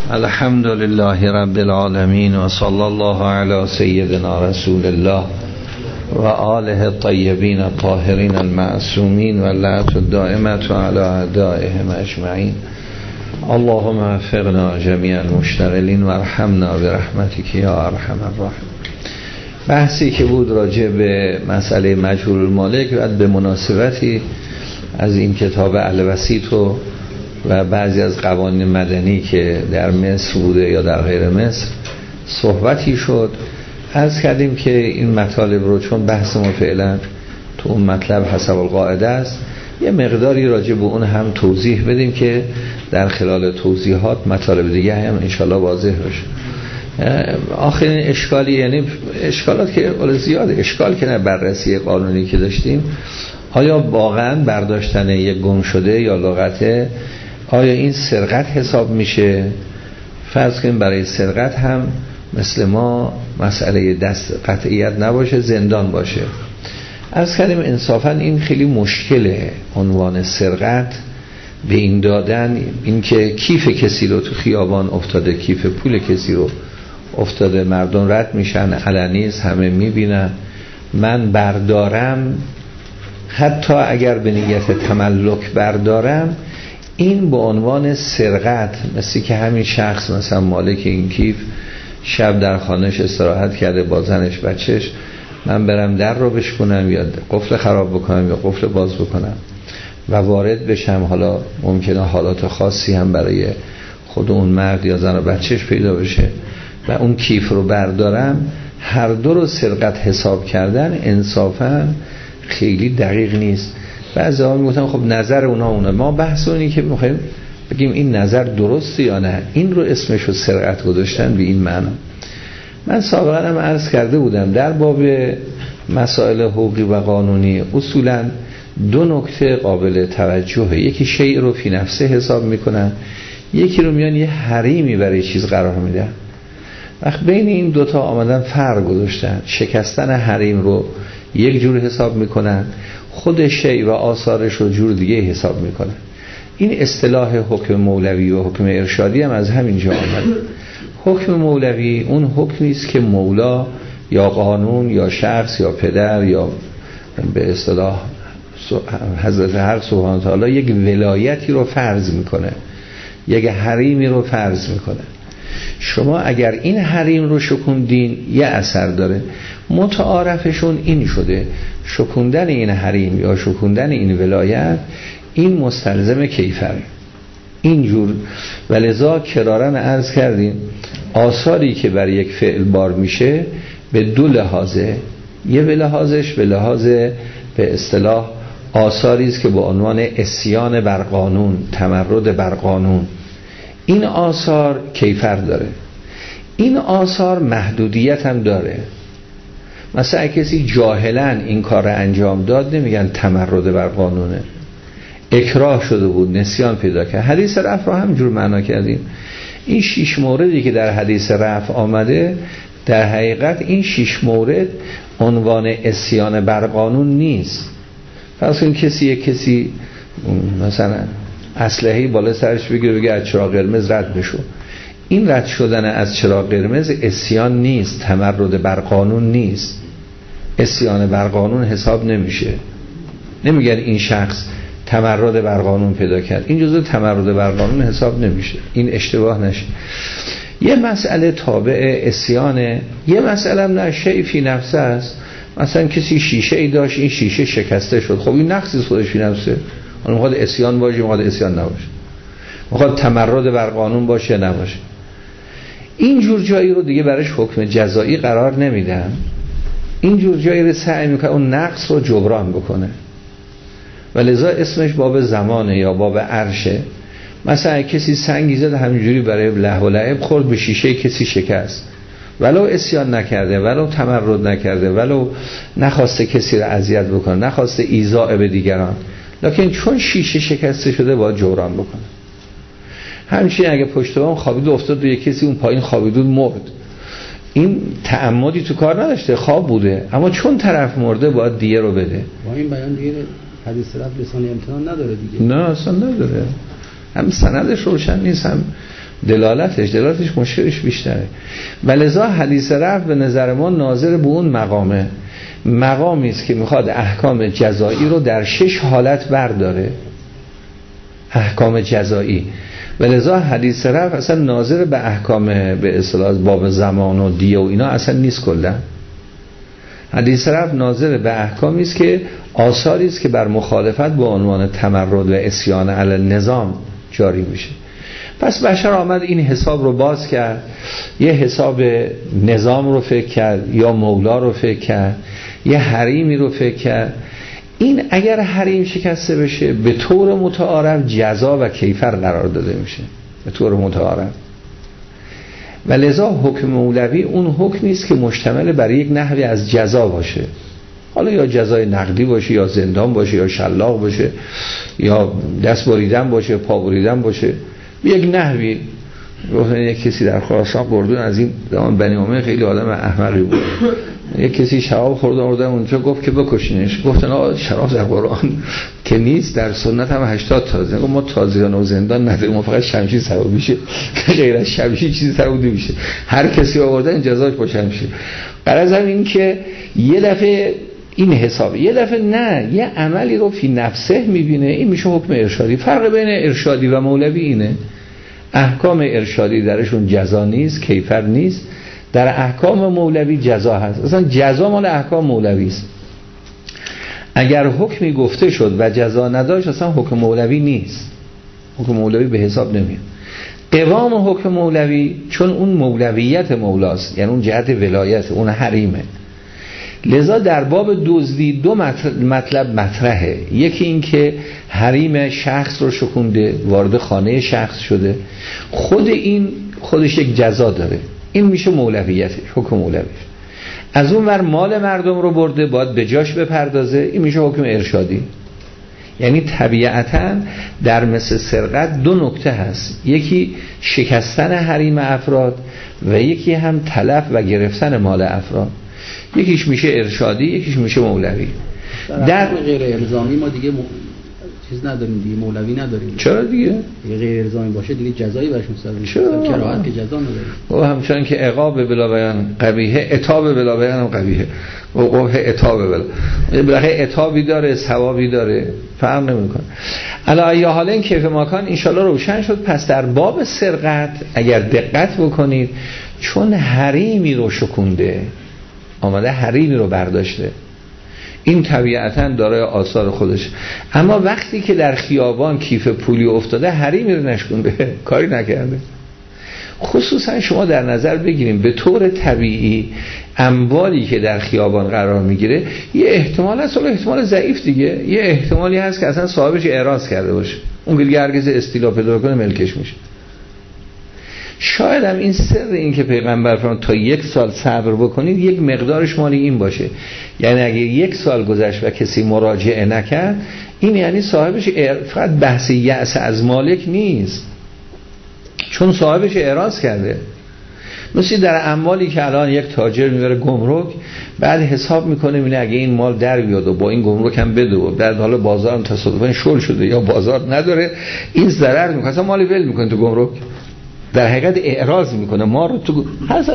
الحمد لله رب العالمين و صلی الله علی سیدنا رسول الله و آله الطیبین الطاهرین المعصومین و لعنت الدائمة علی اعدائهم اجمعین. اللهم وفقنا جمیع المشتغلین و ارحمنا برحمتک یا ارحم الراحمین. بحثی که بود راجع به مسئله مجهول المالک و به مناسبتی از این کتاب الوسیط و بعضی از قوانین مدنی که در مصر بوده یا در غیر مصر صحبتی شد. عرض کردیم که این مطالب رو چون بحث ما فعلا تو اون مطلب حسب القاعده است، یه مقداری راجع به اون هم توضیح بدیم که در خلال توضیحات مطالب دیگه هم انشالله واضح بشه. آخرین اشکالی، یعنی اشکالات که زیاده، اشکال که نه بررسی قانونی که داشتیم، آیا واقعا برداشتن یک گم شده یا لغته آیا این سرقت حساب میشه؟ فرض کنیم برای سرقت هم مثل ما مسئله دست قطعیت نباشه، زندان باشه. عرض کردیم انصافا این خیلی مشکله، عنوان سرقت به این دادن، این که کیف کسی رو تو خیابان افتاده، کیف پول کسی رو افتاده، مردم رد میشن، علنیست، همه میبینن، من بردارم، حتی اگر به نیت تملک بردارم، این به عنوان سرقت، مثل که همین شخص مثلا مالک این کیف شب در خانهش استراحت کرده با زنش بچهش، من برم در رو بشکنم یا قفل خراب بکنم یا قفل باز بکنم و وارد بشم، حالا ممکنه حالات خاصی هم برای خود اون مرد یا زن و بچهش پیدا بشه و اون کیف رو بردارم، هر دو رو سرقت حساب کردن انصافا خیلی دقیق نیست. بعضی ها میگفتن خب نظر اونا ما بحث اونی که میخوایم بگیم این نظر درسته یا نه، این رو اسمشو سرقت گذاشتن به این معنا. من سابقا هم عرض کرده بودم در باب مسائل حقوقی و قانونی اصولا دو نکته قابل توجهه، یکی شیء رو فی نفسه حساب میکنن، یکی رو میان یه حریمی برای چیز قرار میدن. وقت بین این دوتا آمدن فرق گذاشتن، شکستن حریم رو یک جور حساب میکنن، خود شیء و آثارش رو جور دیگه حساب میکنن. این اصطلاح حکم مولوی و حکم ارشادی هم از همین جا آمد. حکم مولوی اون حکمی است که مولا یا قانون یا شخص یا پدر یا به اصطلاح حضرت حق سبحانه تعالی یک ولایتی رو فرض میکنه، یک حریمی رو فرض میکنه. شما اگر این حریم رو شکوندین یه اثر داره، متعارفشون این شده شکوندن این حریم یا شکوندن این ولایت این مستلزم کیفره اینجور. ولذا کرارن عرض کردیم آثاری که برای یک فعل بار میشه به دو لحاظه، یه به لحاظش به لحاظ به اصطلاح آثاری است که به عنوان عصیان بر قانون، تمرد بر قانون، این آثار کیفر داره، این آثار محدودیت هم داره. مثلا کسی جاهلاً این کار رو انجام داد نمیگن تمرد بر قانونه، اکراه شده بود، نسیان پیدا کرد. حدیث رفع رو همجور معنا کردیم. این 6 موردی که در حدیث رفع آمده در حقیقت این 6 مورد عنوان عصیان بر قانون نیست. پس این کسی مثلا اسلحه‌ای بالا سرش بگه از چراغ قرمز رد بشو، این رد شدن از چراغ قرمز عصیان نیست، تمرد بر قانون نیست، عصیان بر قانون حساب نمیشه. نمیگن این شخص تمرد بر قانون پیدا کرد، این جزء تمرد بر قانون حساب نمیشه، این اشتباه نشه. یه مسئله تابع عصیانه، یه مسئله هم نه، شیء فی نفسه است. مثلا کسی شیشه ای داشت، این شیشه شکسته شد، خب این نقصی خودش فی نفسه، اون میخواد عصیان باشه، میخواد عصیان نباشه، میخواد تمرد بر قانون باشه نباشه. این جور جایی رو دیگه برایش حکم جزایی قرار نمیدن، این جور جایی رو سعی میکنه اون نقص رو جبران بکنه و لذا اسمش باب زمانه یا باب عرشه. مثلا کسی سنگی زد همینجوری برای لهو و لعب خورد به شیشه کسی شکست، ولو عصیان نکرده، ولو تمرد نکرده، ولو نخواسته کسی رو اذیت بکنه، نخواسته ایذاء به دیگران، لکن چون شیشه شکسته شده باید جبران بکنه. همچنین اگه پشت بام خوابید افتاد روی کسی، اون پایین خوابیدون مرد، این تعمدی تو کار نداشته، خواب بوده، اما چون طرف مرده باید دیه رو بده. با این بیان دیگه حدیث رفع لسان امتنان نداره دیگه. نه اصلا نداره، هم سندش روشن نیست، هم دلالتش مشکلش بیشتره. ولذا حدیث رفع به نظر ما ناظر به اون مقامی است که میخواد احکام جزایی رو در 6 حالت برداره، احکام جزایی. ولذا حدیث رفع اصلا ناظر به احکام به اصطلاح باب زمان و دیه و اینا اصلا نیست. کلا حدیث رفع ناظر به احکامی است که آثاری است که بر مخالفت با عنوان تمرد و عصیان علی النظام جاری میشه. پس بشر آمد این حساب رو باز کرد، یه حساب نظام رو فکر کرد، یا مولا رو فکر کرد، یه حریمی رو فکر کرد. این اگر حریم شکسته بشه به طور متعارف جزا و کیفر قرار داده میشه به طور متعارف. و لذا حکم مولوی اون حکم نیست که مشتمل بر یک نحوی از جزا باشه، حالا یا جزای نقدی باشه، یا زندان باشه، یا شلاق باشه، یا دست بریدن باشه، پا بریدن باشه. یک نحوی یک کسی در خراسان قردون از این زمان بنی امیه خیلی آدم احمقی بود، یک کسی شراب خورد آوردن اونجا گفت که بکشینش. گفتن آقا شراب در قرآن که نیست، در سنت هم 80 تازه. ما تازیان و زندان نداریم، ما فقط شمشیر سبب میشه، غیر از شمشیر چیزی سبب نمیشه. هر کسی آوردن جزاش با شمشیر. غرض هم این که یه دفعه این حساب، یه دفعه نه، یه عملی رو فی نفسه میبینه، این میشه حکم ارشادی. فرق بین ارشادی و مولوی اینه، احکام ارشادی درشون جزا نیست، کیفر نیست. در احکام مولوی جزا هست. اصلا جزا مال احکام مولوی است. اگر حکمی گفته شد و جزا نداشت اصلا حکم مولوی نیست، حکم مولوی به حساب نمیاد. قوام حکم مولوی چون اون مولویت مولاست، یعنی اون جهت ولایت، اون حریمه. لذا در باب دزدی 2 مطلب مطرحه. یکی این که حریم شخص رو شکونده، وارد خانه شخص شده، خودش یک جزا داره، این میشه مولویتش، حکم مولویش. از اون ور مال مردم رو برده، باید به جاش بپردازه، این میشه حکم ارشادی. یعنی طبیعتاً در مثل سرقت 2 نکته هست، یکی شکستن حریم افراد و یکی هم تلف و گرفتن مال افراد. یکیش میشه ارشادی، یکیش میشه مولوی. در غیر الزامی ما دیگه چیز نداریم دیگه، مولوی نداریم. چرا دیگه؟ غیر الزامی باشه دیگه جزایی برشون سر چرا؟ کراهت که جزا نداریم. و همچنان که عقاب بلا بیان قبیحه، عتاب بلا بیان هم قبیحه. وقوع عتاب بلا. بالاخره عتابی داره، ثوابی داره، فرق نمیکنه. علی ای حال این کیف ماکان ان شاء الله روشن شد. پس در باب سرقت اگر دقت بکنید، چون حریمی رو شکونده، آمده حریمی رو برداشته، این طبیعتاً دارای آثار خودش. اما وقتی که در خیابان کیف پولی افتاده، حریمی رو نشکونده، کاری نکرده. خصوصا شما در نظر بگیریم به طور طبیعی اموالی که در خیابان قرار میگیره یه احتمال هست، ولی احتمال ضعیف دیگه، یه احتمالی هست که اصلا صاحبش اعراض کرده باشه، اون دیگه هرگز استیلا پیدا کنه ملکش میشه. شاید هم این سر این که پیغمبر فرمود تا 1 سال صبر بکنید، یک مقدارش مالی این باشه، یعنی اگه 1 سال گذشت و کسی مراجعه نکرد، این یعنی صاحبش فقط بحث یأس از مالک نیست، چون صاحبش اعراض کرده. مثل در اموالی که الان یک تاجر میبره گمرک، بعد حساب میکنه میبینه اگه این مال در بیاد و با این گمرک هم بده و بعد حالا بازار هم تصادفاً شل شده یا بازار نداره، این ضرر میکنه، اصلا مالی ول میکنه تو گمرک، در حقیقت اعراض میکنه، مال رو تو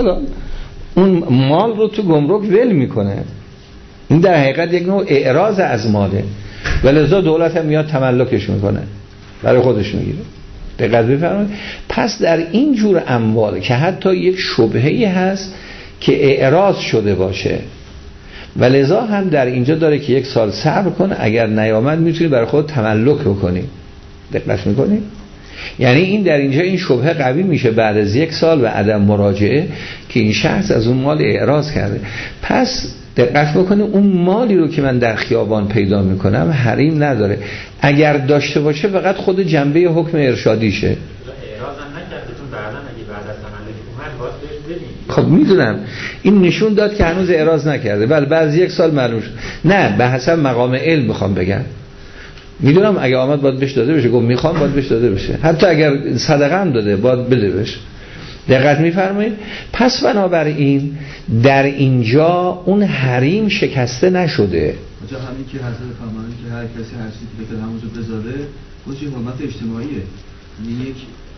اون مال رو تو گمرک ول میکنه. این در حقیقت یک نوع اعراض از ماله، ولذا دولت هم میاد تملکش میکنه، برای خودش میگیره. دقت بفرمایید. پس در این جور اموال که حتی یک شبهه‌ای هست که اعراض شده باشه، ولذا هم در اینجا داره که 1 سال صبر کنه، اگر نیامد میتونی برای خود تملک بکنی. دقت میکنی؟ یعنی این در اینجا این شبهه قوی میشه بعد از 1 سال و عدم مراجعه که این شخص از اون مال اعراض کرده. پس دقت بکنه اون مالی رو که من در خیابان پیدا میکنم حریم نداره، اگر داشته باشه فقط خود جنبه حکم ارشادیشه. اعراض هم نکرده، چون بعداً اگه بعد از تملک اومد باید بهش بدیم. خب میدونم این نشون داد که هنوز اعراض نکرده، بله بعد 1 سال معلوم شد. نه، به حسب مقام علم میخوام بگم، میدونم اگه آمد باید بهش داده بشه، گفت میخوام باید بهش داده بشه، حتی اگر صدقه هم داده باید بده بشه. دقت میفرمایید؟ پس بنابراین در اینجا اون حریم شکسته نشده. اونجا همین که حضرت فرمودن که هر کسی هر چیزی که همونجا بذاره خودش حرمت اجتماعیه، یعنی یک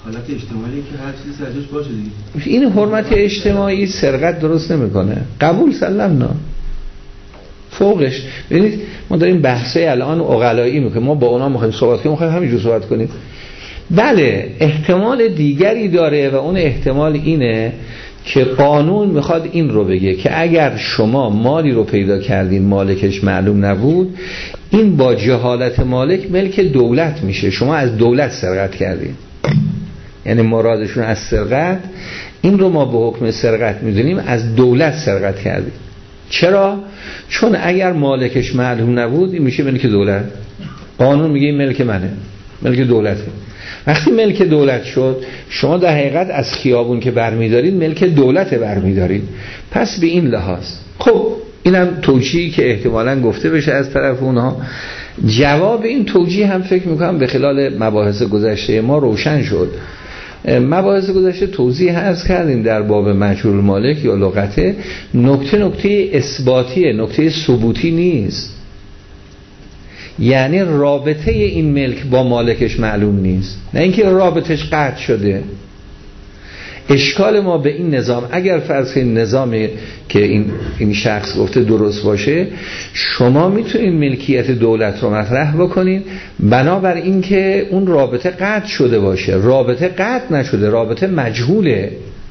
حالت اجتماعی که هر چیزی سرجاش باشه دیگه. این حرمت اجتماعی سرقت درست نمیکنه. قبول سلمنا فوقش. ببینید ما داریم بحثای الان عقلایی میکنیم، ما با اونا میخوایم صحبت کنیم، میخوایم همینجور صحبت کنیم. بله احتمال دیگری داره و اون احتمال اینه که قانون میخواد این رو بگه که اگر شما مالی رو پیدا کردین مالکش معلوم نبود، این با جهالت مالک ملک دولت میشه. شما از دولت سرقت کردین، یعنی مرادشون از سرقت این رو ما به حکم سرقت میدونیم، از دولت سرقت کردیم. چرا؟ چون اگر مالکش معلوم نبود این میشه ملک دولت. قانون میگه این ملک منه، ملک دولته. وقتی ملک دولت شد شما در حقیقت از خیابون که برمیدارید ملک دولت برمیدارید. پس به این لحاظ خب اینم توجیهی که احتمالاً گفته بشه از طرف اونها. جواب این توجیه هم فکر میکنم به خلال مباحث گذشته ما روشن شد. مباحث گذشته توضیح عرض کردیم در باب مجهول مالک یا لغته. نکته اثباتیه، نکته ثبوتی نیست. یعنی رابطه این ملک با مالکش معلوم نیست، نه اینکه رابطش قطع شده. اشکال ما به این نظام، اگر فرض کنید نظامی که این شخص گفته درست باشه، شما میتونید ملکیت دولت رو مطرح بکنید بنابر این که اون رابطه قطع شده باشه. رابطه قطع نشده، رابطه مجهوله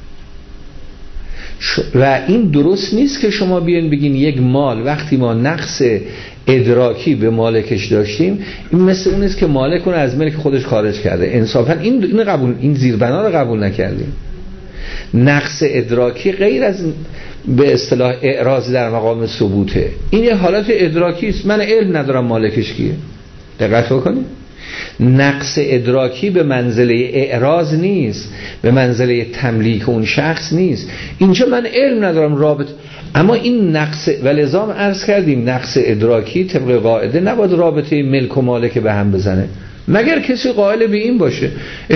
و این درست نیست که شما بیاین بگین یک مال وقتی ما نقص ادراکی به مالکش داشتیم، این مثل اون است که مالک اون از ملک خودش خارج کرده. انصافا این زیربنا رو قبول نکردیم. نقص ادراکی غیر از به اصطلاح اعراض در مقام ثبوته. این یه حالت ادراکی است، من علم ندارم مالکش کیه. دقت بکنید، نقص ادراکی به منزله اعراض نیست، به منزله تملیک اون شخص نیست. اینجا من علم ندارم رابط، اما این نقص ولزام عرض کردیم نقص ادراکی طبق قاعده نباید رابطه ملک و مالک به هم بزنه مگر کسی قائل به این باشه.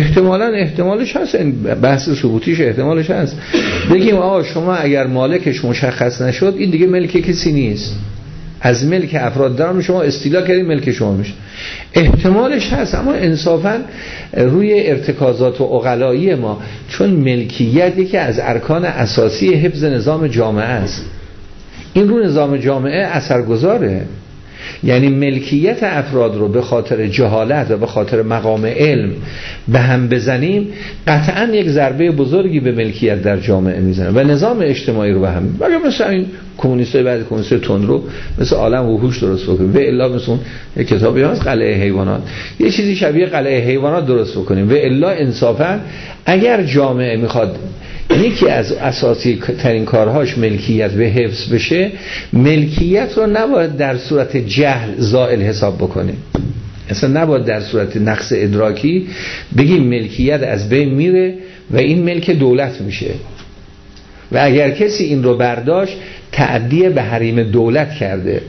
احتمالش هست، بحث ثبوتیش احتمالش هست. بگیم آقا شما اگر مالکش مشخص نشد این دیگه ملک کسی نیست، از ملک افراد دارم شما استیلا کردیم ملک شما میشه. احتمالش هست، اما انصافا روی ارتکازات و عقلایی ما، چون ملکیت یکی از ارکان اساسی حفظ نظام جامعه است، این رو نظام جامعه اثرگذاره. یعنی ملکیت افراد رو به خاطر جهالت و به خاطر مقام علم به هم بزنیم قطعا یک ضربه بزرگی به ملکیت در جامعه میزنه و نظام اجتماعی رو به هم. ولی مثلا این کمونیستای بعد کمونیست تندرو مثل عالم وحوش درست بکنیم، و الا مثلا یک کتابی هست قلعه حیوانات، یه چیزی شبیه قلعه حیوانات درست بکنیم. و الا انصافا اگر جامعه میخواد یکی از اساسی ترین کارهاش ملکیت به حفظ بشه، ملکیت رو نباید در صورت جهل زائل حساب بکنه. اصلا نباید در صورت نقص ادراکی بگیم ملکیت از بین میره و این ملک دولت میشه. و اگر کسی این رو برداشت تعدیه به حریم دولت کرده.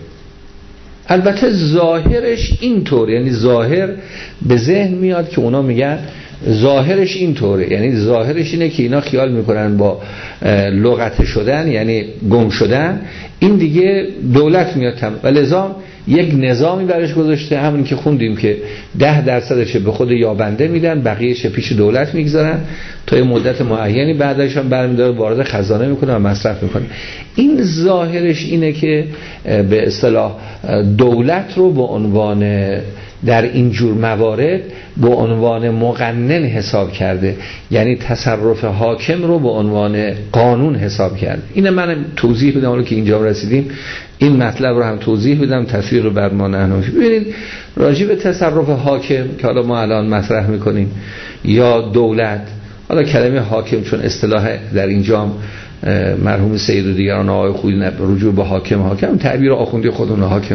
البته ظاهرش اینطوره، یعنی ظاهر به ذهن میاد که اونا میگن ظاهرش اینطوره، یعنی ظاهرش اینه که اینا خیال میکنن با لغت شدن یعنی گم شدن این دیگه دولت میاد و لذا یک نظامی برش گذاشته، همون که خوندیم که 10% به خود یابنده میدن، بقیهش پیش دولت میگذارن تا یه مدت معینی، بعدش هم برمی‌داره وارد خزانه میکنه و مصرف میکنه. این ظاهرش اینه که به اصطلاح دولت رو به عنوان در این جور موارد به عنوان مقنن حساب کرده، یعنی تصرف حاکم رو به عنوان قانون حساب کرده. اینه من توضیح بدم، حالا که اینجا رسیدیم این مطلب رو هم توضیح بدم تفسیر رو بر ما نحنفی. ببینید راجع به تصرف حاکم که حالا ما الان مطرح میکنیم یا دولت، حالا کلمه حاکم چون اصطلاح در اینجا مرحوم سید و دیگران آقای خویی رجوع به حاکم تعبیر آخوندی خودمون حاکم،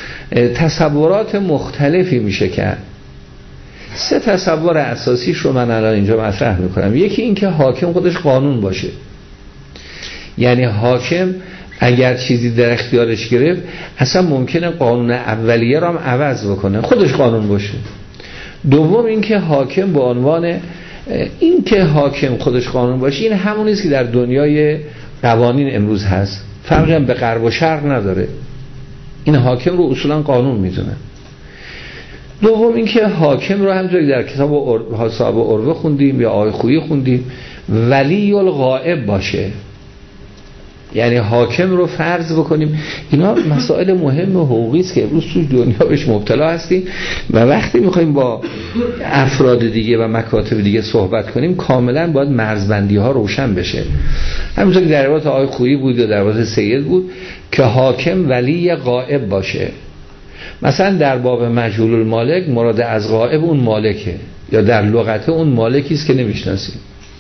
تصورات مختلفی میشه کرد. 3 تصور اساسیش رو من الان اینجا مطرح میکنم. یکی این که حاکم خودش قانون باشه، یعنی حاکم اگر چیزی در اختیارش گرفت اصلا ممکنه قانون اولیه رو هم عوض بکنه، خودش قانون باشه. دوم این که حاکم به عنوان این که حاکم خودش قانون باشه، این همونی است که در دنیای قوانین امروز هست، فرقی هم به غرب و شرق نداره. این حاکم رو اصولا قانون میدونه. دوم اینکه حاکم رو همونطوری در کتاب حساب عروه خوندیم یا آیه خویی خوندیم، ولی الغائب باشه. یعنی حاکم رو فرض بکنیم. اینا مسائل مهم و حقوقی است که امروز تو دنیا بهش مبتلا هستیم و وقتی میخوایم با افراد دیگه و مکاتب دیگه صحبت کنیم کاملا باید مرزبندی ها روشن بشه. همونطور که در روایت آیه خویی بود یا در روایت سید بود که حاکم ولی غائب باشه. مثلا در باب مجهول المالک مراد از غائب اون مالکه، یا در لغت اون مالکی است که نمیشناسیم.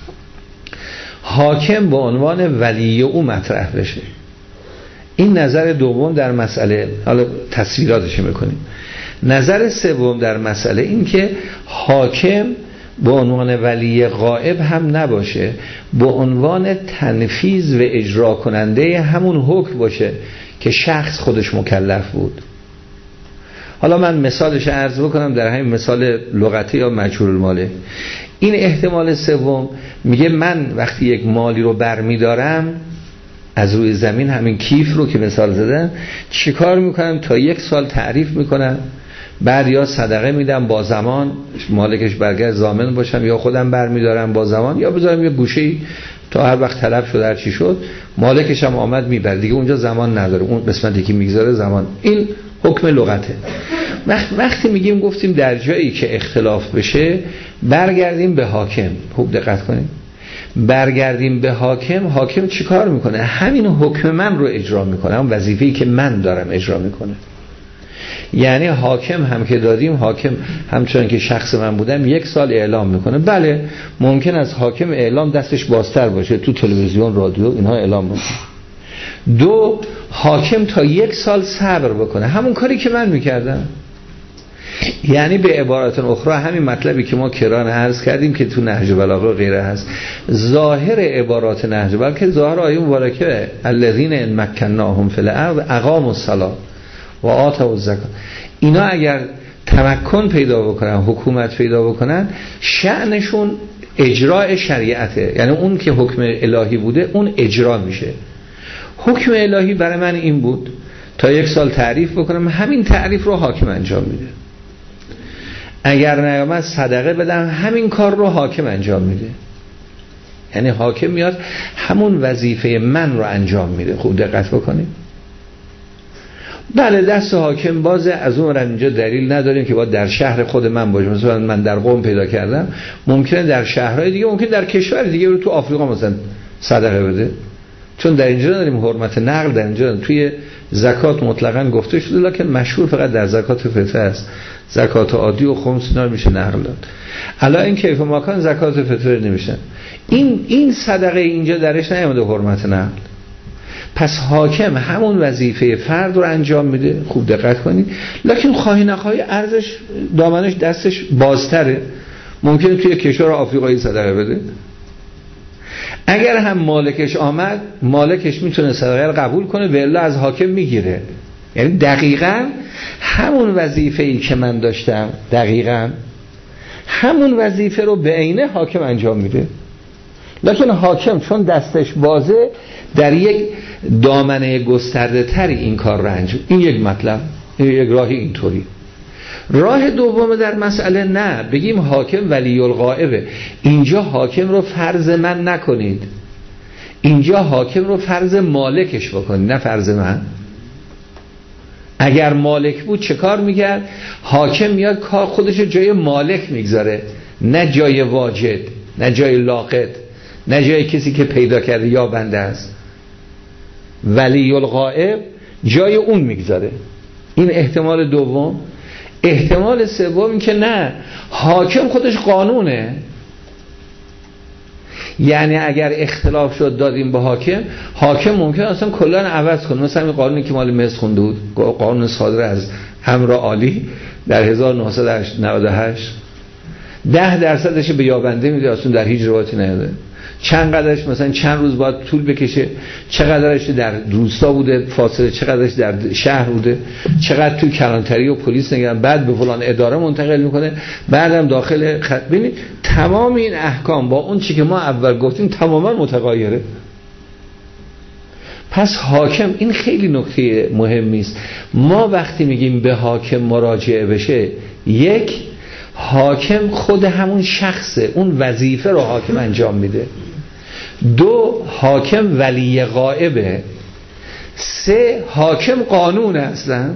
حاکم به عنوان ولی او مطرح بشه. این نظر دوم در مسئله. حالا تصویراتش میکنیم. نظر سوم در مسئله این که حاکم به عنوان ولی غائب هم نباشه، به عنوان تنفیذ و اجرا کننده همون حکم باشه که شخص خودش مکلف بود. حالا من مثالش عرض بکنم در همین مثال لغتی یا مجهول المالک. این احتمال سوم میگه من وقتی یک مالی رو برمیدارم از روی زمین، همین کیف رو که مثال زدن، چیکار میکنم؟ تا 1 سال تعریف میکنم، بعد یا صدقه میدم با زمان مالکش برگرد ضامن باشم، یا خودم برمیدارم با زمان، یا بذارم یه گوشه‌ای تا هر وقت طلب شد هر چی شد مالکش هم آمد میبره دیگه، اونجا زمان نداره، اون قسمتی که میگذاره زمان. این حکم لغته. وقتی میگیم گفتیم در جایی که اختلاف بشه برگردیم به حاکم. خوب دقت کنیم، برگردیم به حاکم. حاکم چی کار میکنه؟ همین حکم من رو اجرا میکنه، اون وظیفه‌ای که من دارم اجرا میکنه. یعنی حاکم هم که دادیم، حاکم همچنان که شخص من بودم 1 سال اعلام میکنه. بله ممکن است حاکم اعلام دستش بازتر باشه، تو تلویزیون رادیو اینها اعلام میکنه. 2 حاکم تا 1 سال صبر بکنه، همون کاری که من میکردم. یعنی به عبارت اخرى همین مطلبی که ما کران عرض کردیم که تو نهج بلاغه و غیره هست، ظاهر عبارات نهج بلاغه که ظاهر آیه مبارکه الذین ان مکناهم فی الارض اقاموا الصلاة و آتوا الزکات، اینا اگر تمکن پیدا بکنن، حکومت پیدا بکنن، شأنشون اجراء شریعته. یعنی اون که حکم الهی بوده اون اجرا میشه. حکم الهی برای من این بود تا 1 سال تعریف بکنم، همین تعریف رو حاکم انجام میده. اگر نیامد صدقه بدم، همین کار رو حاکم انجام میده. یعنی حاکم میاد همون وظیفه من رو انجام میده. خوب دقت بکنید. بله دست حاکم بازه، از اون ور اینجا دلیل نداریم که باید در شهر خود من باشه. مثلا من در قم پیدا کردم، ممکنه در شهرهای دیگه، ممکنه در کشور دیگه رو تو آفریقا مثلا صدقه بده، چون در اینجا نداریم حرمت نقل. در اینجا توی زکات مطلقاً گفته شده، لکن مشهور فقط در زکات فطره است. زکات عادی و خمس اینا میشه نقل داد. الا این کیف مکان زکات فطره نمیشن. این صدقه اینجا درش نیامده حرمت نقل. پس حاکم همون وظیفه فرد رو انجام میده. خوب دقت کنید. لکن خواهی نخواهی ارزش دامنش دستش بازتره. ممکنه توی کشور آفریقایی صدقه بده. اگر هم مالکش آمد، مالکش میتونه صدقه رو قبول کنه و الا از حاکم میگیره. یعنی دقیقاً همون وظیفه‌ای که من داشتم، دقیقاً همون وظیفه رو به عینه حاکم انجام میده. لکن حاکم چون دستش بازه در یک دامنه گسترده تری این کار رو انجام. این یک مطلب، یک راهی اینطوری. راه دوم در مسئله نه، بگیم حاکم ولی الغائبه. اینجا حاکم رو فرض من نکنید، اینجا حاکم رو فرض مالکش بکنید، نه فرض من. اگر مالک بود چه کار میکرد؟ حاکم میاد کار خودش جای مالک میگذاره، نه جای واجد، نه جای لاقط، نه جای کسی که پیدا کرده یا بنده است. ولی الغائب جای اون میگذاره. این احتمال دوم. احتمال سوم که نه، حاکم خودش قانونه. یعنی اگر اختلاف شد دادیم به حاکم ممکن اصلا کلا عوض کنه. مثلا این قانونی که مال مصر خونده بود، قانون صادر از امر عالی در 1998، 10% به یابنده میده، اصلا در هیچ روایتی نیاده. چند قدرش مثلا چند روز باید طول بکشه، چقدرش در روستا بوده فاصله، چقدرش در شهر بوده، چقدر توی کلانتری و پلیس نگران، بعد به فلان اداره منتقل میکنه، بعدم داخل خط. ببینید تمام این احکام با اون چی که ما اول گفتیم تماما متغایره. پس حاکم، این خیلی نکته مهمی است. ما وقتی میگیم به حاکم مراجعه بشه، یک، حاکم خود همون شخصه، اون وظیفه رو حاکم انجام میده. دو، حاکم ولی غائبه. سه، حاکم قانون اصلا.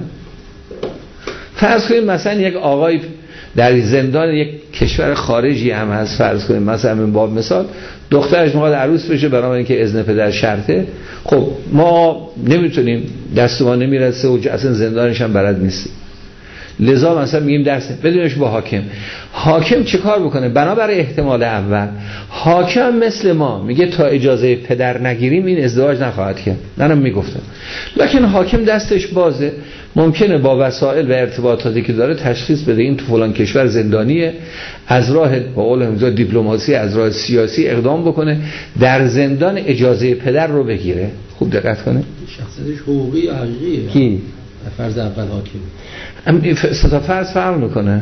فرض کنیم مثلا یک آقای در زندان یک کشور خارجی هم هست، فرض کنیم مثلا من باب مثال دخترش میخواد عروس بشه، برای اینکه اذن پدر شرطه. خب ما نمیتونیم، دست ما نمیرسه و اصلا زندانش هم بلد نیستیم، لذا مثلا میگیم درس بدونش با حاکم. حاکم چه کار بکنه؟ بنابرای احتمال اول حاکم مثل ما میگه تا اجازه پدر نگیریم این ازدواج نخواهد کرد، منم میگفتم، لکن حاکم دستش بازه، ممکنه با وسایل و ارتباطاتی که داره تشخیص بده این تو فلان کشور زندانیه، از راه با قول دیپلماسی، از راه سیاسی اقدام بکنه، در زندان اجازه پدر رو بگیره. خوب دقت کنه. شخصیتش حقوقی یا حقیقیه؟ کی؟ فرض اول حاکم. ستا فرض فرق میکنه.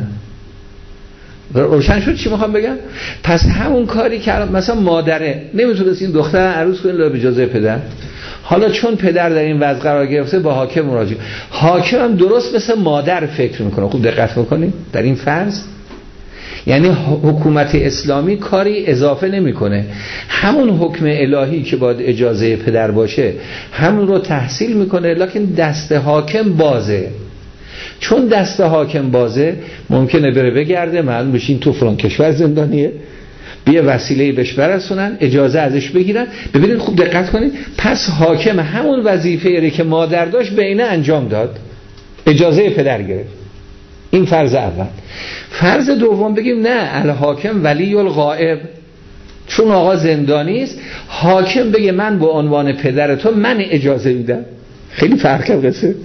روشن شد چی میخوام بگم؟ پس همون کاری که مثلا مادره نمیتونست این دختر عروس کنه به اجازه پدر، حالا چون پدر در این وضع قرار گرفته با حاکم مراجعه، حاکم هم درست مثل مادر فکر میکنه. خوب دقت بکنید در این فرض، یعنی حکومت اسلامی کاری اضافه نمیکنه، همون حکم الهی که باید اجازه پدر باشه همون رو تحصیل میکنه، لکن دست حاکم بازه. چون دست حاکم بازه ممکنه بره بگرده معلوم بشین تو فلان کشور زندانیه، بیا وسیله‌ای بهش برسونن، اجازه ازش بگیرن. ببینید خوب دقت کنید، پس حاکم همون وظیفه‌ای که مادر داشت به اینه انجام داد، اجازه پدر گرفت. این فرض اول. فرض دوم بگیم نه، الحاکم ولی الغائب، چون آقا زندانی است، حاکم بگه من به عنوان پدر تو من اجازه میدم. خیلی فرق قصه،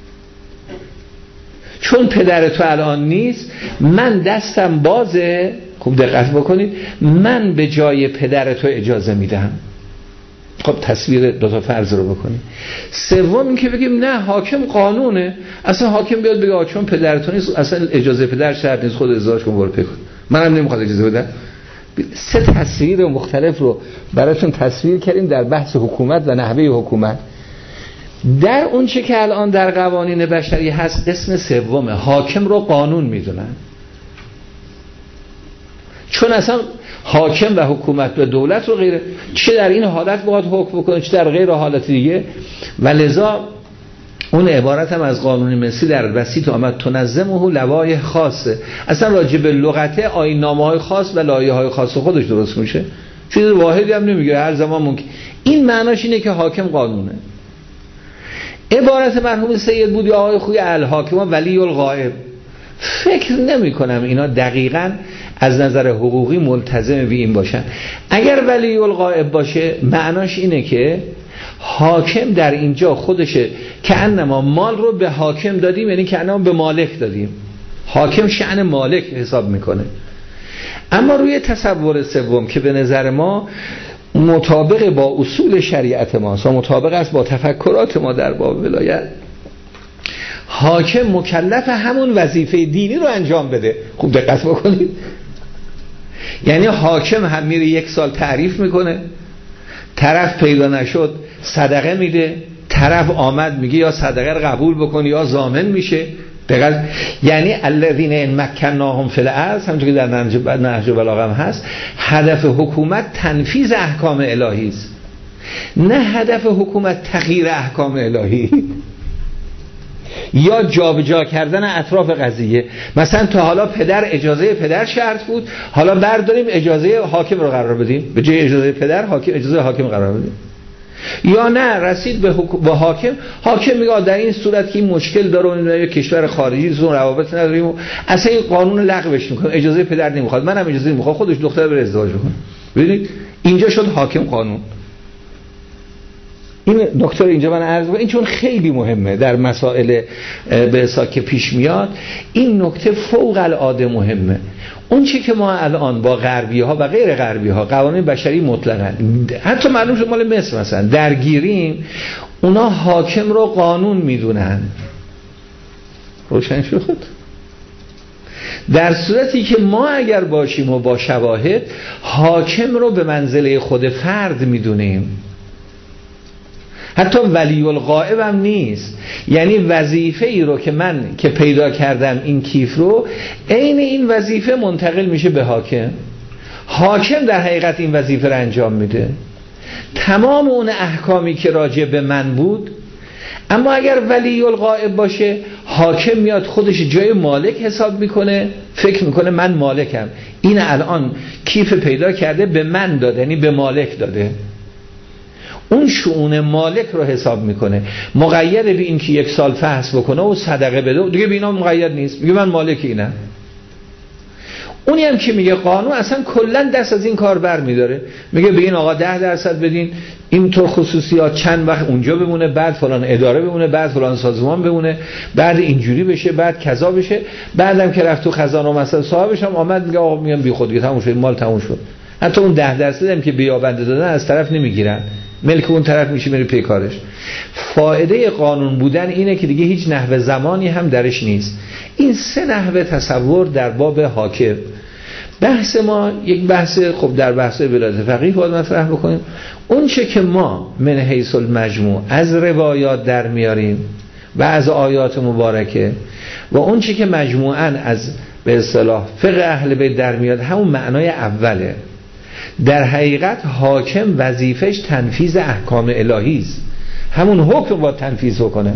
چون پدر تو الان نیست، من دستم بازه. خوب دقت بکنید، من به جای پدر تو اجازه میدم. خب تصویر دو تا فرض رو بکنید. سوم این که بگیم نه، حاکم قانونه، اصلا حاکم بیاد بگه چون پدر تو نیست اصلا اجازه پدر شرط نیست، خود ازدواج کن برو پیدا کن، منم نمیخواد اجازه بدم. سه تصویر مختلف رو براتون تصویر کردیم در بحث حکومت و نحوه حکومت. در اون چه که الان در قوانین بشری هست، قسم سومه، حاکم رو قانون میدونن، چون اصلا حاکم و حکومت و دولت رو غیره، چه در این حالت باید حکم بکنه چه در غیر حالت دیگه، و لذا اون عبارت هم از قانون مصری در بسیط آمد تنظمه لوایح خاصه، اصلا راجع به لغته آیین‌نامه‌های خاص و لایحه‌های خاص خودش درست میشه، چیز واحدی هم نمیگه، هر زمان ممکن. این معناش اینه که حاکم قانونه. عبارت مرحوم سید بودی آقای خوی الحاکم ولی الغائب، فکر نمی کنم اینا دقیقاً از نظر حقوقی ملتزم به این باشن. اگر ولی الغائب باشه معناش اینه که حاکم در اینجا خودشه که انما مال رو به حاکم دادیم، یعنی که انما به مالک دادیم، حاکم شأن مالک حساب میکنه. اما روی تصور سوم که به نظر ما مطابق با اصول شریعت ماست و مطابق است با تفکرات ما در باب ولایت، حاکم مکلف همون وظیفه دینی رو انجام بده. خوب دقت بکنید، یعنی حاکم هم میره 1 سال تعریف میکنه، طرف پیدا نشد صدقه میده، طرف آمد میگه یا صدقه رو قبول بکن یا ضامن میشه. دقیقاً، یعنی الذین ان مکناهم فی الارض، همونطور که در نهج بلاغه هم هست، هدف حکومت تنفیذ احکام الهی است، نه هدف حکومت تغییر احکام الهی یا جابجا کردن اطراف قضیه. مثلا تا حالا پدر اجازه پدر شرط بود، حالا برداریم اجازه حاکم رو قرار بدیم، به جای اجازه پدر حاکم اجازه حاکم قرار بدیم. یا نه رسید به حاکم میگه در این صورت که این مشکل داره و کشور خارجی زون روابط نداریم و اصلا این قانون لغوش میکنه، اجازه پدر نمیخواد، منم اجازه نمیخوام، خودش دختر بره ازدواج کنه. ببینید اینجا شد حاکم قانون. این نکته اینجا من عرض کنم، این چون خیلی مهمه در مسائل به حساب که پیش میاد، این نکته فوق العاده مهمه. اون چی که ما الان با غربی ها و غیر غربی ها قوانین بشری مطلقاً، حتی معلوم شد مال مصر مثلا درگیریم، اونا حاکم رو قانون میدونن. روشن شد؟ در صورتی که ما اگر باشیم و با شواهد حاکم رو به منزله خود فرد میدونیم. حتی ولی الغائب هم نیست. یعنی وظیفه ای رو که من که پیدا کردم این کیف رو، عین این وظیفه منتقل میشه به حاکم. حاکم در حقیقت این وظیفه رو انجام میده. تمام اون احکامی که راجع به من بود، اما اگر ولی الغائب باشه، حاکم میاد خودش جای مالک حساب میکنه، فکر میکنه من مالکم، این الان کیف پیدا کرده به من داده، یعنی به مالک داده، اون شؤون مالک رو حساب میکنه. مقید به این که 1 سال فحص بکنه و صدقه بده، دیگه به اینا مقید نیست، میگه من مالک اینم. اونی هم که میگه قانون اصلا کلا دست از این کار بر میداره، میگه به این آقا 10% بدین، این طور خصوصیات چند وقت اونجا بمونه، بعد فلان اداره بمونه، بعد فلان سازمان بمونه، بعد اینجوری بشه، بعد کذا بشه، بعدم که رفت تو خزانه مثلا صاحبش هم آمد میگه آقا میگم بی خودی تموم شد، مال تموم شد. حتی اون 10% هم که بیابنده دادن از طرف نمیگیرن، ملک اون طرف میشه، میره پی کارش. فایده قانون بودن اینه که دیگه هیچ نحوه زمانی هم درش نیست. این 3 نحوه تصور در باب حاکم. بحث ما یک بحث، خب در بحث ولایت فقیه باید مطرح بکنیم. اون چه که ما من حیث المجموع از روایات در میاریم و از آیات مبارکه و اون چه که مجموعاً از به اصطلاح فقه اهل بیت در میاد، همون معنای اوله. در حقیقت حاکم وظیفش تنفیذ احکام الهی است، همون حکم باید تنفیذ بکنه،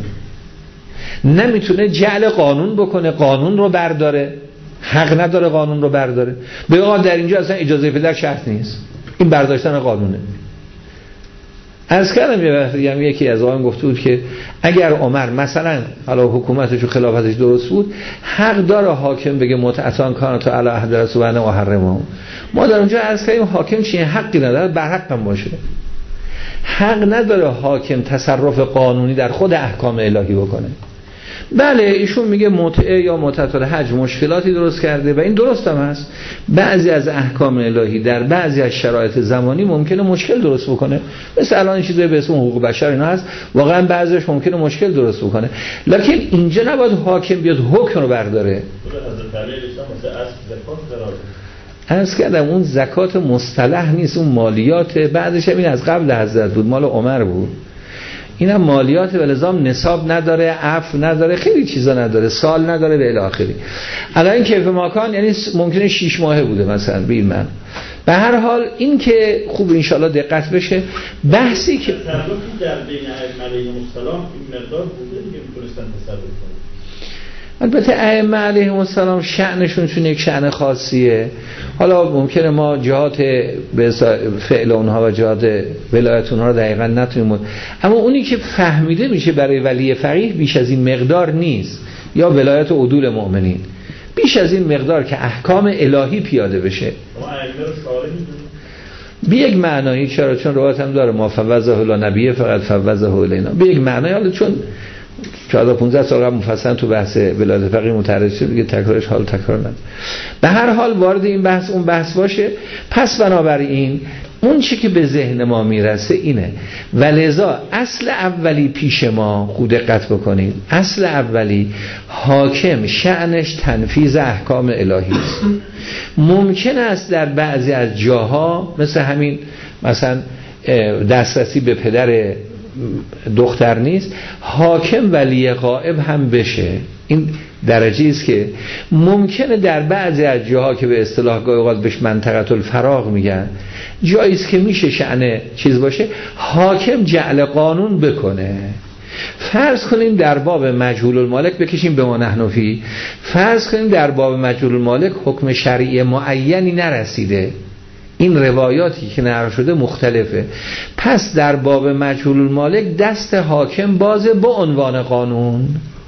نمیتونه جعل قانون بکنه، قانون رو برداره، حق نداره قانون رو برداره. به آقا در اینجا اصلا اجازه پدر شرط نیست، این برداشتن قانونه. عرض کردم یه وقتی یکی از آقایان گفته بود که اگر عمر مثلا حالا حکومتش و خلافتش درست بود، حق داره حاکم بگه متعتان کانتو علی عهد رسول الله و حرمه. ما در اونجا عرض کردیم حاکم چیه؟ حقی نداره، بر حق هم باشه. حق نداره حاکم تصرف قانونی در خود احکام الهی بکنه. بله ایشون میگه متعه یا متعت الحج مشکلاتی درست کرده و این درست هم هست. بعضی از احکام الهی در بعضی از شرایط زمانی ممکنه مشکل درست بکنه، مثل الان چیزایی به اسم حقوق بشر اینا هست، واقعا بعضیش ممکنه مشکل درست بکنه، لکن اینجا نباید حاکم بیاد حکم رو برداره. عرض کردم اون زکات مصطلح نیست، اون مالیات، بعدش هم این از قبل حضرت بود، مال عمر بود. اینم مالیات و لزام نصاب نداره، عفو نداره، خیلی چیزا نداره، سال نداره به الی آخری. الان این کیف ماکان یعنی ممکنه 6 ماهه بوده مثلا به این من. به هر حال این که خوب انشالله دقت بشه بحثی که تصرفی در بین علیهم السلام این مقدار بوده دیگه میتونستن تصرف کنن. البته ائمه علیهم السلام شأنشون چون یک شأن خاصیه، حالا ممکنه ما جهات فعل اونها و جهات ولایت اونها رو دقیقا نتونیم، اما اونی که فهمیده میشه برای ولی فقیه بیش از این مقدار نیست، یا ولایت و عدول مؤمنین بیش از این مقدار که احکام الهی پیاده بشه. ما ائمه رو شارع میدونیم به یک معنایی، چرا؟ چون روایت هم داره ما فوضه الی نبیه فقط فوضه الینا، به یک معنایی. حالا چون 14-15 سال قبل مفصلا تو بحث ولایت فقیه متعرض شد دیگه، تکرارش حال تکرار نداره. به هر حال وارد این بحث اون بحث باشه. پس بنابراین اون چی که به ذهن ما میرسه اینه، ولذا اصل اولی پیش ما خود دقت بکنید، اصل اولی حاکم شأنش تنفیذ احکام الهی است. ممکن است در بعضی از جاها مثل همین مثلا دسترسی به پدر دختر نیست، حاکم ولی غائب هم بشه. این درجه است که ممکنه در بعضی از جاها که به اصطلاح گاهی اوقات بهش منطقه الفراغ میگن، جایی است که میشه شأن چیز باشه، حاکم جعل قانون بکنه. فرض کنیم در باب مجهول المالک بکشیم به ما نحنفی، فرض کنیم در باب مجهول المالک حکم شرعی معینی نرسیده، این روایاتی که نقل شده مختلفه، پس در باب مجهول المالک دست حاکم بازه با عنوان قانون.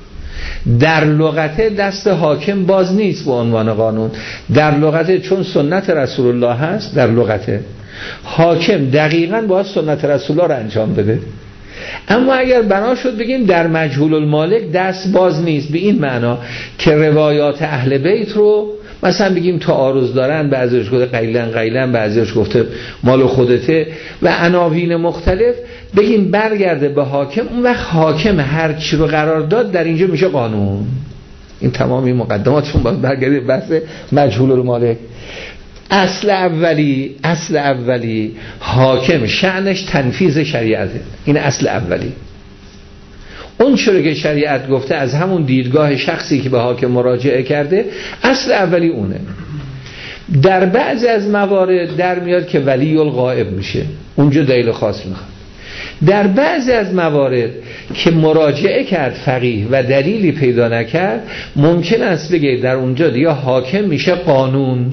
در لغته دست حاکم باز نیست با عنوان قانون، در لغته چون سنت رسول الله هست، در لغته حاکم دقیقاً باید سنت رسول الله رو انجام بده. اما اگر بنا شد بگیم در مجهول المالک دست باز نیست، به این معنا که روایات اهل بیت رو مثلا بگیم تعارض دارن، بعضیش گفته قیلن، بعضیش گفته مال خودته و عناوین مختلف، بگیم برگرده به حاکم، اون وقت حاکم هر چی رو قرار داد در اینجا میشه قانون. این تمامی مقدماتشون باید برگرده بحث مجهول المالک. اصل اولی حاکم شأنش تنفیذ شریعته. این اصل اولی. اون چرا که شریعت گفته از همون دیدگاه شخصی که به حاکم مراجعه کرده، اصل اولی اونه. در بعضی از موارد در میاد که ولی الغائب میشه، اونجا دلیل خاص میخواد. در بعضی از موارد که مراجعه کرد فقیه و دلیلی پیدا نکرد، ممکن است بگه در اونجا دیگه حاکم میشه قانون.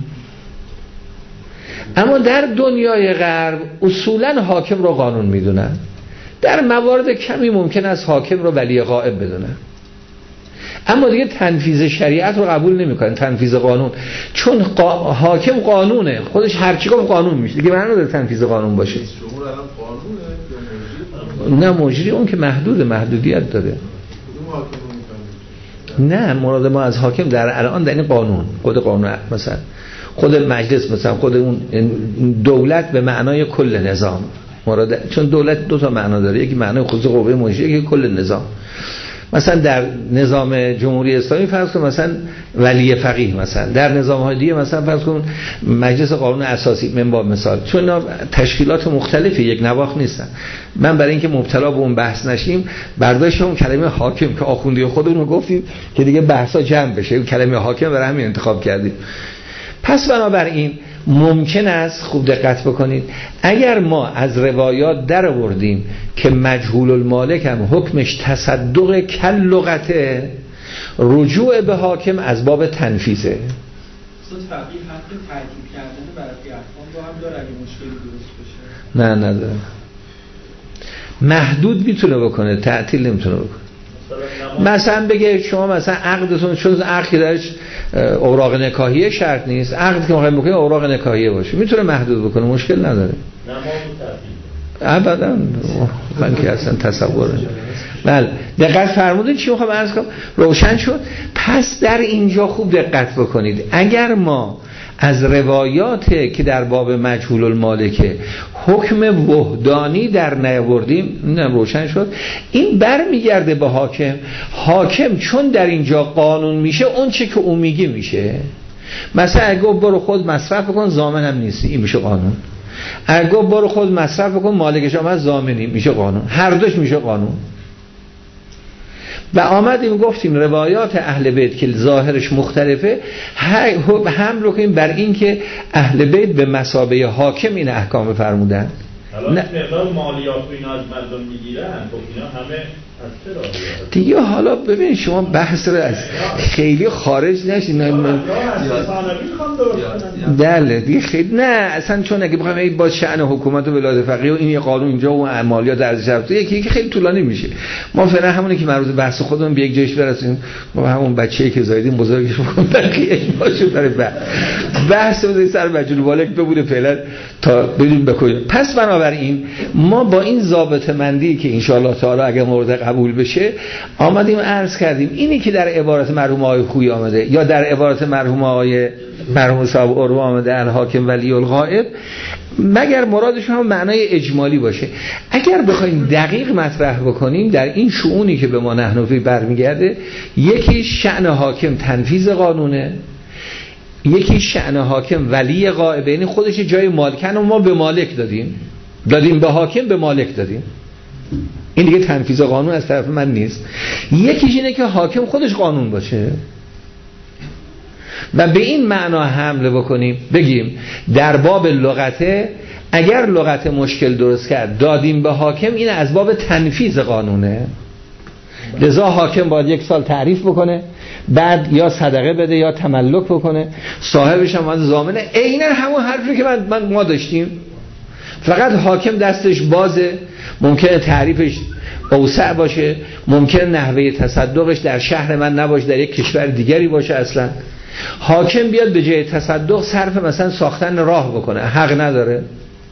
اما در دنیای غرب اصولا حاکم رو قانون میدونن. در موارد کمی ممکن است حاکم رو ولی غائب بدونن، اما دیگه تنفیذ شریعت رو قبول نمیکنن، تنفیذ قانون. چون حاکم قانونه، خودش هر چی گفت قانون میشه دیگه، معنی نداره تنفیذ قانون باشه. نه مجری اون که محدودیت داره. نه مراد ما از حاکم در الان در این قانون، خود قانون، مثلا خود مجلس، مثلا خود اون دولت به معنای کل نظام مراد. چون دولت دو تا معنا داره، یکی معنای خصوص قوه مجریه، یکی کل نظام. مثلا در نظام جمهوری اسلامی فرض کن مثلا ولی فقیه، مثلا در نظام‌های دیگه مثلا فرض کن مجلس قانون اساسی من باب مثال. چون تشکیلات مختلفی یک نواخت نیستن. من برای اینکه مبتلا به اون بحث نشیم برداشت اون کلمه حاکم که آخوندی خودمون رو گفتیم که دیگه بحثا جمع بشه، اون کلمه حاکم برای همین انتخاب کردیم. پس بنابراین ممکن است خوب دقت بکنید اگر ما از روایات در آوردیم که مجهول المالک هم حکمش تصدق کل لغته، رجوع به حاکم از باب تنفیذه. فقیه حق تعجیل کردن برای احکام رو هم داره اگه مشکلی درست بشه؟ نه نداره. محدود میتونه بکنه، تعطیل نمیتونه بکنه. مثلا بگه شما مثلا عقدتون چون عقد درش اوراق نکاحیه شرط نیست، عقد که میخوایم بکنیم اوراق نکاحیه باشه، میتونه محدود بکنه، مشکل نداره. ابدا من که اصلا تصور نمی‌کنم. بله دقت فرمودید چی میخوام عرض کنم؟ روشن شد. پس در اینجا خوب دقت بکنید اگر ما از روایات که در باب مجهول المالکه حکم وحدانی در نیاوردیم، اینم روشن شد، این برمیگرده به حاکم. حاکم چون در اینجا قانون میشه، اون چه که اون میگه میشه. مثلا اگه برو خود مصرف بکن ضامنم نیستی، این میشه قانون. اگه برو خود مصرف بکن مالکش آمد ضامنی، میشه قانون. هر دوش میشه قانون. و آمدیم گفتیم روایات اهل بیت که ظاهرش مختلفه حمل کنیم بر این که اهل بیت به مثابه حاکم این احکام فرمودن. الان مقدار مالیات و اینا از مردم میگیرن، خب اینا همه از چرا دیگه؟ حالا ببین شما بحث رو از خیلی خارج نشین. بله دیگه خیلی نه اصلا، چون اگه بخوایم با شأن حکومت و ولایت فقیه و این یه قانون اینجا و مالیات ارزش افزوده یکی خیلی طولانی میشه. ما فعلا همونه که مربوط بحث خودمون به یک جایش برسیم، ما همون بچه‌ای که زایدیم بزرگش بکنیم بقیه‌اش باشه برای بحث بزنیم سر مجهول المالک بمونه فعلا تا بدون بکنیم. پس بنابراین ما با این ضابطه مندی که ان شاءالله تعالی اگه مورد قبول بشه آمدیم عرض کردیم اینی که در عبارت مرحوم آقای خویی آمده یا در عبارت مرحوم آقای مرحوم صاحب عروه آمده الحاکم ولی الغائب، مگر مرادشون هم معنای اجمالی باشه. اگر بخوایم دقیق مطرح بکنیم در این شؤونی که به ما نحنفی برمیگرده، یکی شأن حاکم تنفیذ قانونه، یکی شأن حاکم ولی غائب، یعنی خودش جای مالکن و ما به مالک دادیم به حاکم، به مالک دادیم. این دیگه تنفیذ قانون از طرف من نیست. یکیش اینه که حاکم خودش قانون باشه و به این معنا حمله بکنیم، بگیم در باب لغته اگر لغت مشکل درست کرد دادیم به حاکم، این از باب تنفیذ قانونه. لذا حاکم باید 1 سال تعریف بکنه، بعد یا صدقه بده یا تملک بکنه، صاحبش هم ضامنه. عیناً همون حرفی که ما داشتیم، فقط حاکم دستش بازه، ممکنه تعریفش اوسع باشه، ممکنه نحوه تصدقش در شهر من نباشه، در یک کشور دیگری باشه. اصلا حاکم بیاد به جای تصدق صرف مثلا ساختن راه بکنه، حق نداره.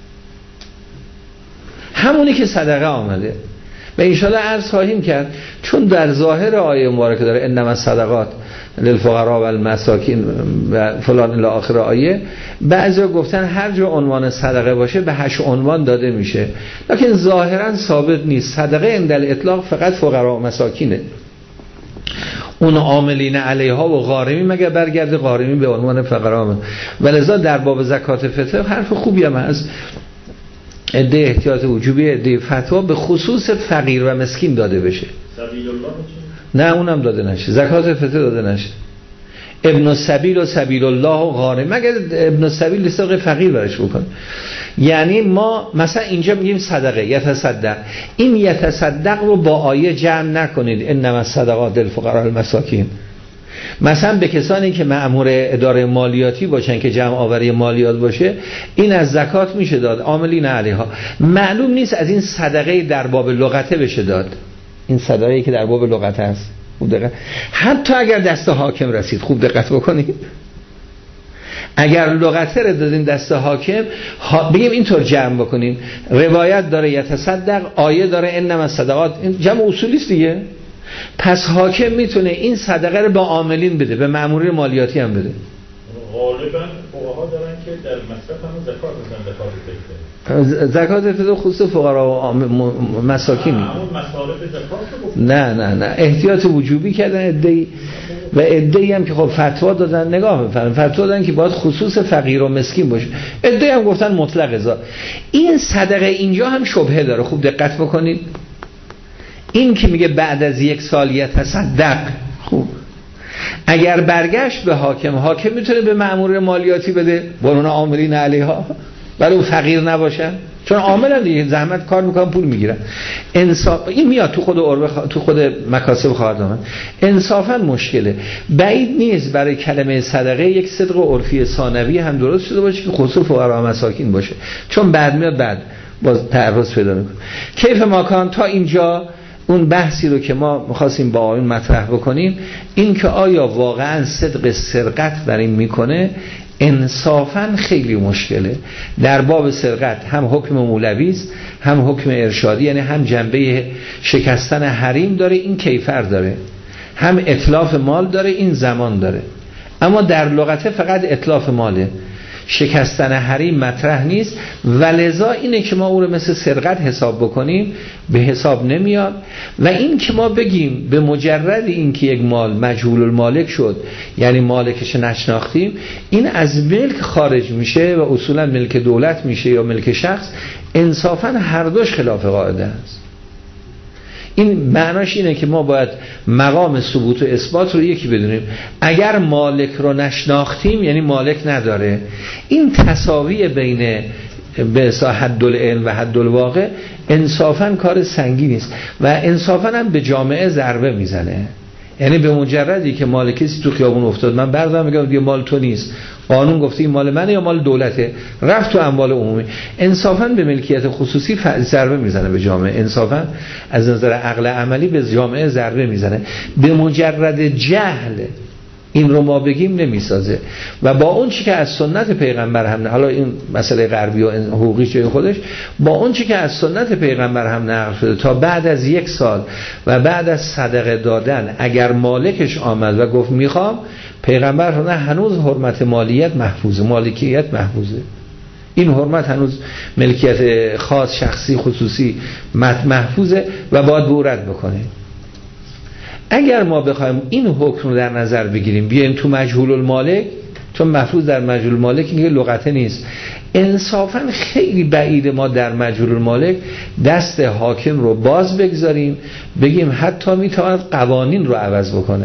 همونی که صدقه آمده و انشاءالله عرض خواهیم کرد، چون در ظاهر آیه مبارکه داره انما الصدقات للفقراء والمساکین و فلان الی آخر آیه، بعضیا گفتن هر جا عنوان صدقه باشه به 8 عنوان داده میشه، لکن ظاهرا ثابت نیست. صدقه عند الاطلاق فقط فقراء و مساکینه. اون عاملین علیها و غارمی مگر برگرده غارمی به عنوان فقرا. ولذا در باب زکات فطر حرف خوبی هم هست، عده احتیاط وجوبی، عده فتوا به خصوص فقیر و مسکین داده بشه. سبیل الله نه اونم داده نشه، زکات فطر داده نشه. ابن السبیل و سبیل الله و غارم، مگر ابن السبیل لساق فقیر برش بکن. یعنی ما مثلا اینجا میگیم صدقه، یتصدق، این یتصدق رو با آیه جمع نکنید انما الصدقات للفقراء والمساکین. مثلا به کسانی که مأمور اداره مالیاتی باشن که جمع آوری مالیات باشه، این از زکات میشه داد، عاملین علیها. معلوم نیست از این صدقه در باب لغته بشه داد، این صدقه‌ای که در باب لغته است. حتی اگر دست حاکم رسید، خوب دقت بکنید، اگر لغته رو دادیم دست حاکم، بگیم اینطور جمع بکنیم، روایت داره یتصدق، آیه داره انما الصدقات، این جمع اصولی است دیگه. پس حاکم میتونه این صدقه رو به عاملین بده، به مأمورین مالیاتی هم بده. غالبا فقها دارن که در مصرف هم زکات میدن، زکات فطر خصوص فقرا و مساکین. همون مصارف زکات رو نه احتیاط وجوبی کردن عده‌ای و عده‌ای هم که خب فتوا دادن، نگاه بفرمایید، فتوا دادن که باید خصوص فقیر و مسکین باشه، عده‌ای هم گفتن مطلق ازا. این صدقه اینجا هم شبهه داره، خوب دقت بکنید. این که میگه بعد از 1 سال یتصدق، خوب اگر برگشت به حاکم میتونه به مأمور مالیاتی بده، برون عاملین علیها، ولی اون فقیر نباشن، چون عاملن دیگه، زحمت کار میکنن پول میگیرن. انصاف این میاد تو خود تو خود مکاسب خواهد آمد. انصافا مشکله، بعید نیست برای کلمه صدقه یک صدق عرفی ثانوی هم درست شده باشه که خصوص فقرا و مساکین باشه، چون بعد میاد بعد باز تعرض پیدا میکنه. کیف ماکان تا اینجا اون بحثی رو که ما می‌خواستیم با آیون مطرح بکنیم، این که آیا واقعا صدق سرقت بر این میکنه، انصافا خیلی مشکله. در باب سرقت هم حکم مولوی است، هم حکم ارشادی، یعنی هم جنبه شکستن حریم داره، این کیفر داره، هم اتلاف مال داره، این زمان داره. اما در لغت فقط اتلاف ماله، شکستن حریم مطرح نیست، ولذا اینه که ما او رو مثل سرقت حساب بکنیم به حساب نمیاد. و این که ما بگیم به مجرد این که یک مال مجهول المالک شد، یعنی مالکش نشناختیم، این از ملک خارج میشه و اصولا ملک دولت میشه یا ملک شخص، انصافا هر دوش خلاف قاعده است. این معناش اینه که ما باید مقام ثبوت و اثبات رو یکی بدونیم. اگر مالک رو نشناختیم یعنی مالک نداره. این تساوی بین به حد العلم و حد الواقع انصافا کار سنگینی است و انصافا هم به جامعه ضربه میزنه. یعنی به مجردی که مال کسی تو خیابون افتاد، من بردارم میگم دیگه مال تو نیست، قانون گفته این مال منه یا مال دولته، رفت تو اموال عمومی، انصافا به ملکیت خصوصی ضربه میزنه به جامعه، انصافا از نظر عقل عملی به جامعه ضربه میزنه. به مجرد جهل این رو ما بگیم نمیسازه و با اون چی که از سنت پیغمبر هم، حالا این مسئله غربی و حقوقی جای خودش، با اون چی که از سنت پیغمبر هم نقل شده، تا بعد از 1 سال و بعد از صدقه دادن اگر مالکش آمد و گفت میخوام، پیغمبر فرمود هنوز حرمت مالیت محفوظه، مالکیت محفوظه، این حرمت هنوز ملکیت خاص شخصی خصوصی محفوظه و باید به او رد بکنه. اگر ما بخوایم این حکم رو در نظر بگیریم بیایم تو مجهول المالک، چون محفوظ در مجهول المالک اینکه لغته نیست، انصافا خیلی بعید ما در مجهول المالک دست حاکم رو باز بگذاریم بگیم حتی میتواند قوانین رو عوض بکنه،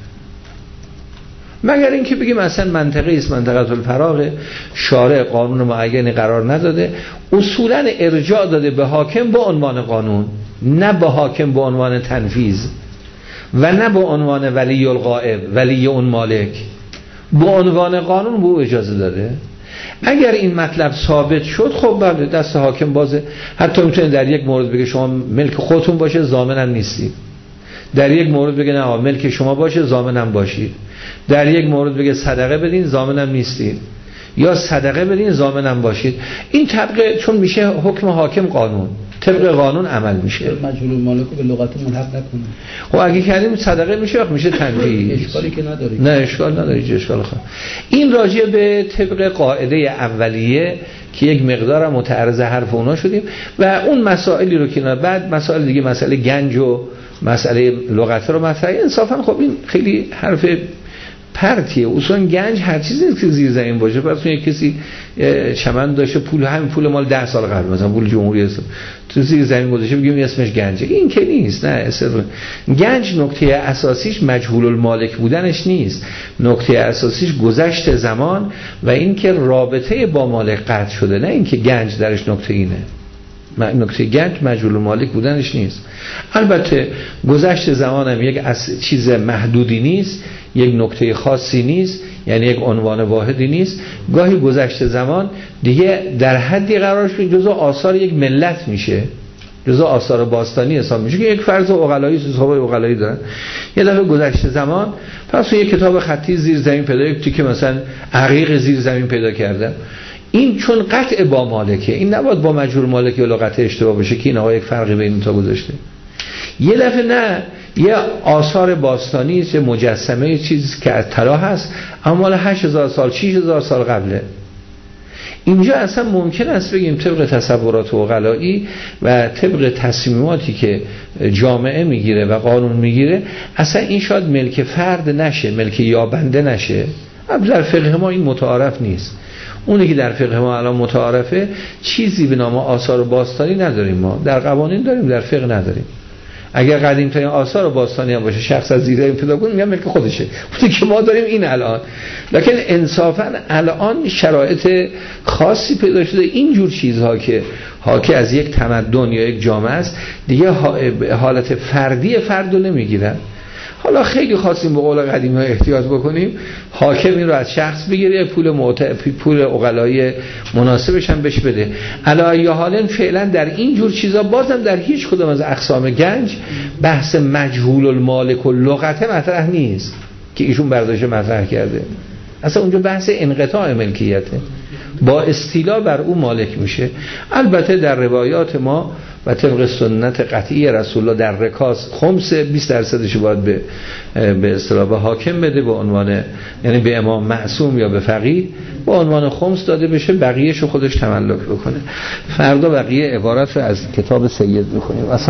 مگر اینکه بگیم اصلا منطقه است، منطقه الفراغ، شارع قانون معینی قرار نداده، اصولا ارجاع داده به حاکم به عنوان قانون، نه به حاکم به عنوان تنفیذ و نه به عنوان ولی الغائب، ولی اون مالک، به عنوان قانون به او اجازه داده. اگر این مطلب ثابت شد خب بله دست حاکم بازه. حتی میتونه در یک مورد بگه شما ملک خودتون باشه ضامنم نیستید، در یک مورد بگه نه ملک شما باشه ضامنم باشید، در یک مورد بگه صدقه بدین ضامنم نیستید یا صدقه بدین ضامنم باشید. این طبق چون میشه حکم حاکم قانون، طبق قانون عمل میشه. مجهول المالک رو به لغت ملحق نکنه. خب اگه کردیم صدقه میشه تنفیذ. اشکالی که نداره. نه اشکال نداره، اشکال خواهد. این راجع به طبق قاعده اولیه که یک مقدار متعرض حرف اونا شدیم و اون مسائلی رو که بعد مسائل دیگه، مسئله گنج و مسئله لغت رو مطرح. انصافا خب این خیلی حرف پرتیه. اصلا گنج هر چیزی نیست که زیر زمین باشه. پس یک کسی چمن داشته پول، همین پول مال 10 سال قبل مثلا پول جمهوری اسلامی تو زیر زمین گذاشته بگیم اسمش گنجه، این که نیست. نه، گنج نکته اساسیش مجهول المالک بودنش نیست، نکته اساسیش گذشت زمان و این که رابطه با مالک قطع شده، نه اینکه گنج درش نکته اینه. نکته گنج مجهول المالک بودنش نیست. البته گذشت زمان هم یک چیز محدودی نیست، یک نکته خاصی نیست، یعنی یک عنوان واحدی نیست. گاهی گذشت زمان دیگه در حدی قرارش میشه جزء آثار یک ملت میشه، جزء آثار باستانی حساب میشه که یک فرض عقلایی صحابه عقلایی دارن. یه دفعه گذشت زمان پس یک کتاب خطی زیر زمین پیدا، یک تیکه مثلا عقیق زیر زمین پیدا کردن. این چون قطع با مالکه، این نباید با مجهول مالکه و لغت اشتباه بشه که این آقا یک فرقی بین این تا گذاشته. یه دفعه نه، یه آثار باستانی است، مجسمه چیزی که از طلا هست اما مال 8000 سال 6000 سال قبله. اینجا اصلا ممکن است بگیم طبق تصورات عقلایی و طبق تصمیماتی که جامعه میگیره و قانون میگیره، اصلا این شاید ملک فرد نشه، ملک یابنده نشه. در فقه ما این متعارف نیست. اونی که در فقه ما الان متعارفه چیزی به نام آثار باستانی نداریم. ما در قوانین داریم، در فقه نداریم. اگر قدیم ترین آثار باستانی هم باشه، شخص از زیر زمین پیدا کنه، میگم ملک خودشه. اونی که ما داریم این الان. لکن انصافا الان شرایط خاصی پیدا شده، این جور چیزها که حاکی از یک تمدن یا یک جامعه است دیگه حالت فردی فرد رو نمیگیرن. حالا خیلی خواستیم به قول قدیمی ها احتیاط بکنیم، حاکم این رو از شخص بگیره، پول عقلایی مناسبش هم بهش بده. علی حالن فعلا در این جور چیزا بازم در هیچ کدوم از اقسام گنج بحث مجهول المالک و لغت مطرح نیست که ایشون برداشت مطرح کرده. اصلا اونجا بحث انقطاع ملکیته، با استیلا بر او مالک میشه. البته در روایات ما و طبق سنت قطعی رسول الله در رکاز خمس 20% باید به اصطلاح به حاکم بده، به عنوان یعنی به امام معصوم یا به فقیه به عنوان خمس داده بشه، بقیه‌شو خودش تملک بکنه. فردا بقیه عبارت رو از کتاب سید می‌خونیم.